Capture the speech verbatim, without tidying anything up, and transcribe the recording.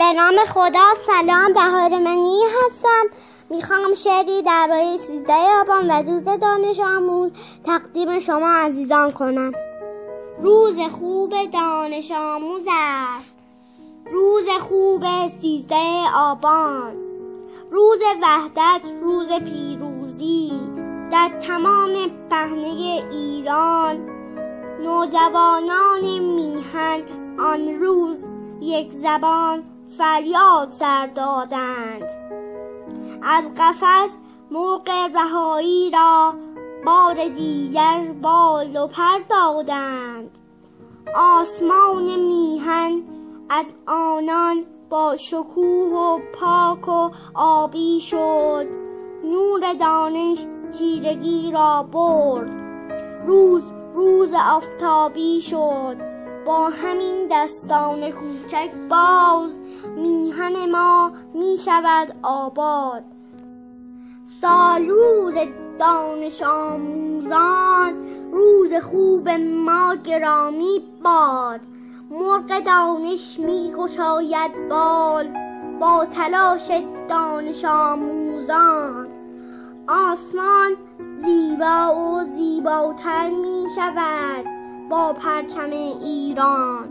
به نام خدا. سلام، بهار منی هستم. میخوام شعری درباره سیزده آبان و روز دانش آموز تقدیم شما عزیزان کنم. روز خوب دانش آموز است، روز خوب سیزده آبان، روز وحدت، روز پیروزی در تمام پهنه ایران. نوجوانان میهن آن روز یک زبان فریاد سر دادند. از قفس مرغ رهایی را بار دیگر بال و پر دادند. آسمان میهن از آنان با شکوه و پاک و آبی شد. نور دانش تیرگی را برد. روز روز آفتابی شد. با همین دستان کوچک باز میهن ما می شود آباد. سالروز دانش آموزان، روز خوب ما گرامی باد. مرغ دانش می گشاید بال با تلاش دانش آموزان. آسمان زیبا و زیباتر می شود با پرچم ایران.